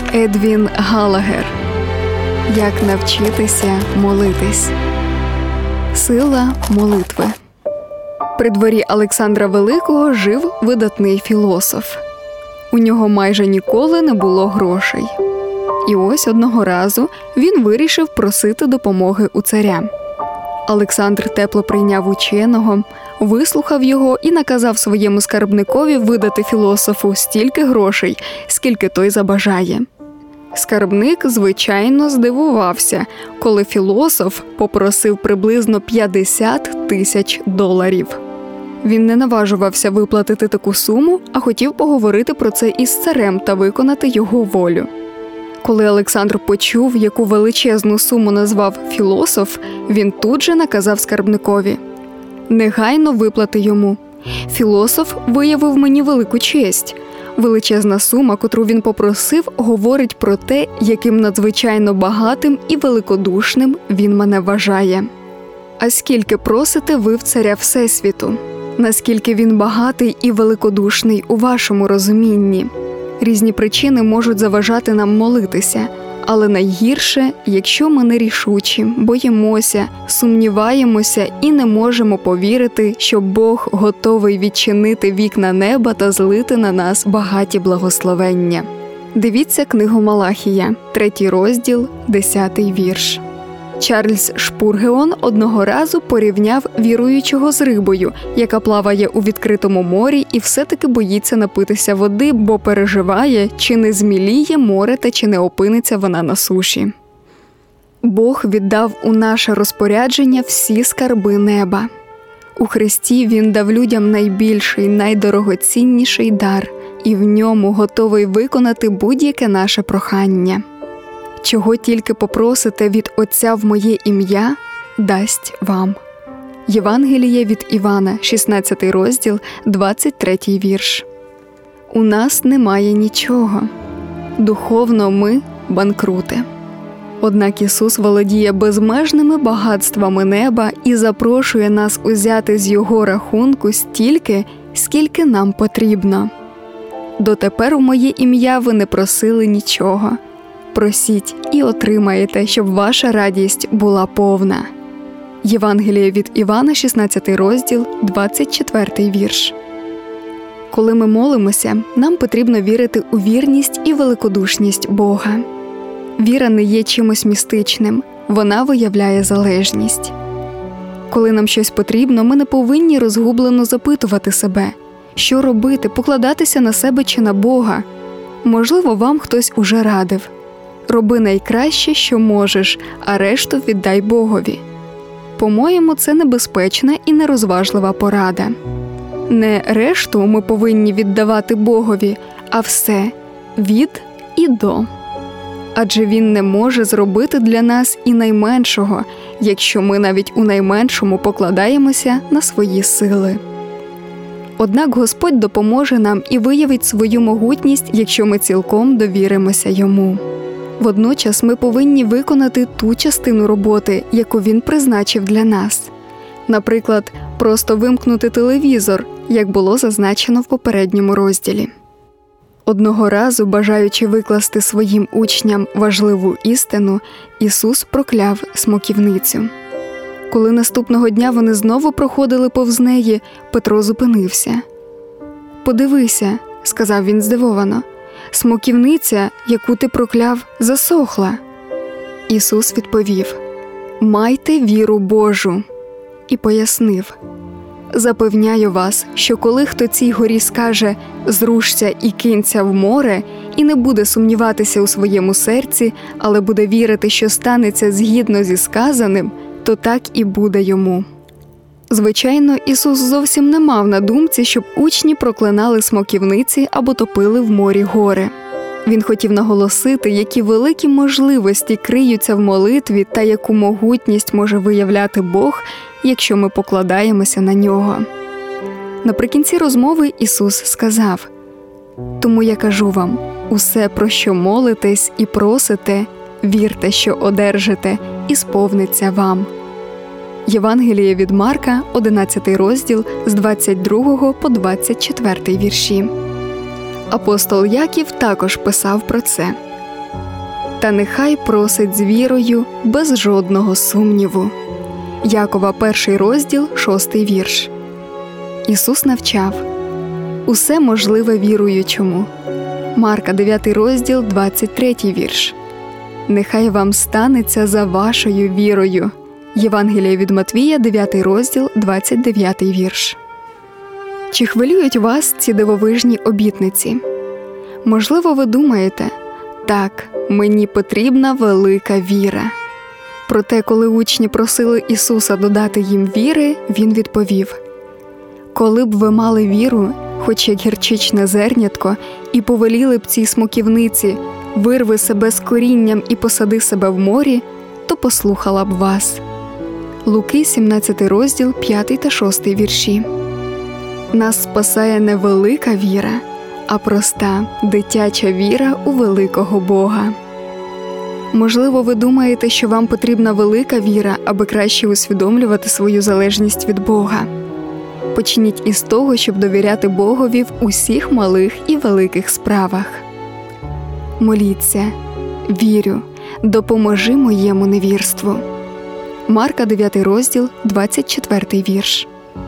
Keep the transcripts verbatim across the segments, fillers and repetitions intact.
Едвін Галагер. Як навчитися молитись. Сила молитви. При дворі Олександра Великого жив видатний філософ. У нього майже ніколи не було грошей. І ось одного разу він вирішив просити допомоги у царя. Олександр тепло прийняв ученого, вислухав його і наказав своєму скарбникові видати філософу стільки грошей, скільки той забажає. Скарбник, звичайно, здивувався, коли філософ попросив приблизно п'ятдесят тисяч доларів. Він не наважувався виплатити таку суму, а хотів поговорити про це із царем та виконати його волю. Коли Олександр почув, яку величезну суму назвав філософ, він тут же наказав скарбникові: «Негайно виплати йому. Філософ виявив мені велику честь. Величезна сума, котру він попросив, говорить про те, яким надзвичайно багатим і великодушним він мене вважає. А скільки просите ви в царя Всесвіту? Наскільки він багатий і великодушний у вашому розумінні? Різні причини можуть заважати нам молитися, але найгірше, якщо ми нерішучі, боїмося, сумніваємося і не можемо повірити, що Бог готовий відчинити вікна неба та злити на нас багаті благословення. Дивіться книгу Малахія, третій розділ, десятий вірш. Чарльз Шпургеон одного разу порівняв віруючого з рибою, яка плаває у відкритому морі і все-таки боїться напитися води, бо переживає, чи не зміліє море та чи не опиниться вона на суші. Бог віддав у наше розпорядження всі скарби неба. У Христі Він дав людям найбільший, найдорогоцінніший дар, і в ньому готовий виконати будь-яке наше прохання. Чого тільки попросите від Отця в моє ім'я, дасть вам. Євангеліє від Івана, шістнадцятий розділ, двадцять третій вірш. У нас немає нічого. Духовно ми – банкрути. Однак Ісус володіє безмежними багатствами неба і запрошує нас узяти з Його рахунку стільки, скільки нам потрібно. Дотепер у моє ім'я ви не просили нічого. Просіть і отримаєте, щоб ваша радість була повна. Євангеліє від Івана, шістнадцятий розділ, двадцять четвертий вірш. Коли ми молимося, нам потрібно вірити у вірність і великодушність Бога. Віра не є чимось містичним, вона виявляє залежність. Коли нам щось потрібно, ми не повинні розгублено запитувати себе, що робити, покладатися на себе чи на Бога. Можливо, вам хтось уже радив: роби найкраще, що можеш, а решту віддай Богові. По-моєму, це небезпечна і нерозважлива порада. Не решту ми повинні віддавати Богові, а все від і до. Адже Він не може зробити для нас і найменшого, якщо ми навіть у найменшому покладаємося на свої сили. Однак Господь допоможе нам і виявить свою могутність, якщо ми цілком довіримося Йому. Водночас ми повинні виконати ту частину роботи, яку Він призначив для нас. Наприклад, просто вимкнути телевізор, як було зазначено в попередньому розділі. Одного разу, бажаючи викласти своїм учням важливу істину, Ісус прокляв смоківницю. Коли наступного дня вони знову проходили повз неї, Петро зупинився. «Подивися», – сказав він здивовано, – «смоківниця, яку ти прокляв, засохла». Ісус відповів: «Майте віру Божу», і пояснив: «Запевняю вас, що коли хто цій горі скаже «зрушся і кинься в море» і не буде сумніватися у своєму серці, але буде вірити, що станеться згідно зі сказаним, то так і буде йому». Звичайно, Ісус зовсім не мав на думці, щоб учні проклинали смоківниці або топили в морі гори. Він хотів наголосити, які великі можливості криються в молитві та яку могутність може виявляти Бог, якщо ми покладаємося на Нього. Наприкінці розмови Ісус сказав: «Тому я кажу вам, усе, про що молитесь і просите, вірте, що одержите, і сповниться вам». Євангеліє від Марка, одинадцятий розділ, з двадцять другого по двадцять четвертий вірші. Апостол Яків також писав про це. та нехай просить з вірою, без жодного сумніву. Якова перший розділ, шостий вірш. Ісус навчав: усе можливе віруючому. Марка дев'ятий розділ, двадцять третій вірш. Нехай вам станеться за вашою вірою. Євангеліє від Матвія, дев'ятий розділ, двадцять дев'ятий вірш. Чи хвилюють вас ці дивовижні обітниці? Можливо, ви думаєте: так, мені потрібна велика віра. Проте, коли учні просили Ісуса додати їм віри, Він відповів: коли б ви мали віру, хоч як гірчичне зернятко, і повеліли б цій смоківниці: вирви себе з корінням і посади себе в морі, то послухала б вас. Луки, сімнадцятий розділ, п'ятий та шостий вірші. Нас спасає не велика віра, а проста, дитяча віра у великого Бога. Можливо, ви думаєте, що вам потрібна велика віра, аби краще усвідомлювати свою залежність від Бога. Почніть із того, щоб довіряти Богові в усіх малих і великих справах. Моліться: вірю, допоможи моєму невірству. Марка дев'ятий розділ, двадцять четвертий вірш.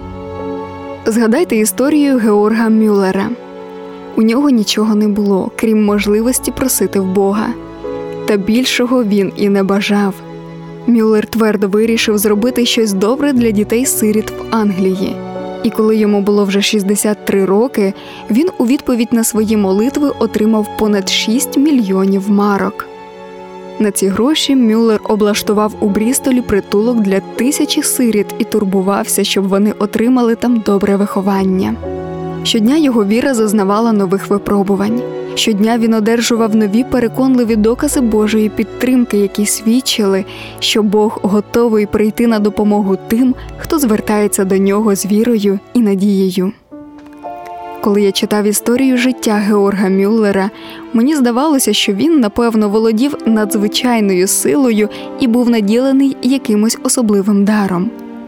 Згадайте історію Георга Мюллера. У нього нічого не було, крім можливості просити в Бога. Та більшого він і не бажав. Мюллер твердо вирішив зробити щось добре для дітей-сиріт в Англії. І коли йому було вже шістдесят три роки, він у відповідь на свої молитви отримав понад шість мільйонів марок. На ці гроші Мюллер облаштував у Брістолі притулок для тисячі сиріт і турбувався, щоб вони отримали там добре виховання. Щодня його віра зазнавала нових випробувань. Щодня він одержував нові переконливі докази Божої підтримки, які свідчили, що Бог готовий прийти на допомогу тим, хто звертається до нього з вірою і надією. Коли я читав історію життя Георга Мюллера, мені здавалося, що він, напевно, володів надзвичайною силою і був наділений якимось особливим даром.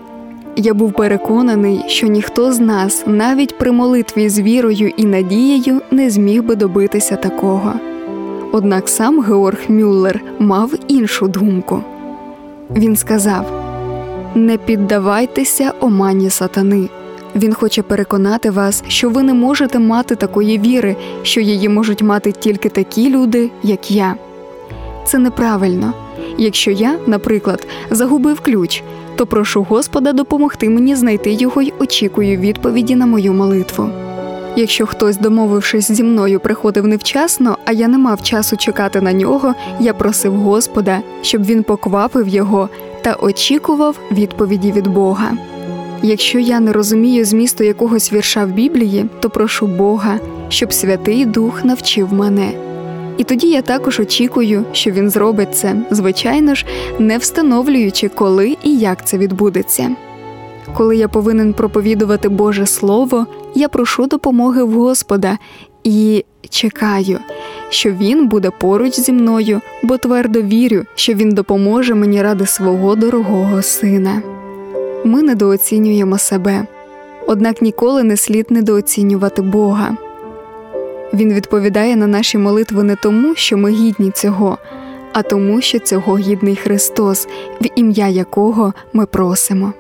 Я був переконаний, що ніхто з нас, навіть при молитві з вірою і надією, не зміг би добитися такого. Однак сам Георг Мюллер мав іншу думку. Він сказав: «Не піддавайтеся омані сатани. Він хоче переконати вас, що ви не можете мати такої віри, що її можуть мати тільки такі люди, як я. Це неправильно. Якщо я, наприклад, загубив ключ, то прошу Господа допомогти мені знайти його й очікую відповіді на мою молитву. Якщо хтось, домовившись зі мною, приходив невчасно, а я не мав часу чекати на нього, я просив Господа, щоб він поквапив його та очікував відповіді від Бога. Якщо я не розумію змісту якогось вірша в Біблії, то прошу Бога, щоб Святий Дух навчив мене. І тоді я також очікую, що він зробить це, звичайно ж, не встановлюючи, коли і як це відбудеться. Коли я повинен проповідувати Боже Слово, я прошу допомоги в Господа і чекаю, що Він буде поруч зі мною, бо твердо вірю, що Він допоможе мені ради свого дорогого Сина. Ми недооцінюємо себе, однак ніколи не слід недооцінювати Бога. Він відповідає на наші молитви не тому, що ми гідні цього, а тому, що цього гідний Христос, в ім'я якого ми просимо.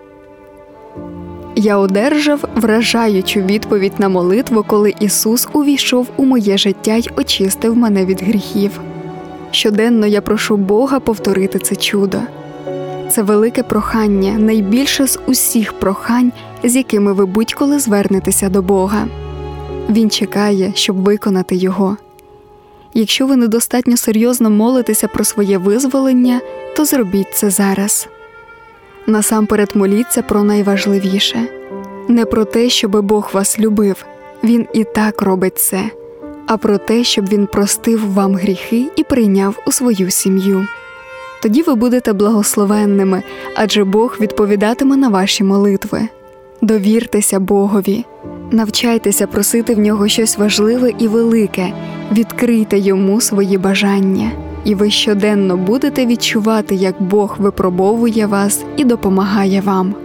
Я одержав вражаючу відповідь на молитву, коли Ісус увійшов у моє життя й очистив мене від гріхів. Щоденно я прошу Бога повторити це чудо. Це велике прохання, найбільше з усіх прохань, з якими ви будь-коли звернетеся до Бога. Він чекає, щоб виконати його. Якщо ви недостатньо серйозно молитеся про своє визволення, то зробіть це зараз. Насамперед моліться про найважливіше. Не про те, щоби Бог вас любив, Він і так робить це, а про те, щоб Він простив вам гріхи і прийняв у свою сім'ю. Тоді ви будете благословенними, адже Бог відповідатиме на ваші молитви. Довіртеся Богові. Навчайтеся просити в Нього щось важливе і велике, відкрийте Йому свої бажання, і ви щоденно будете відчувати, як Бог випробовує вас і допомагає вам.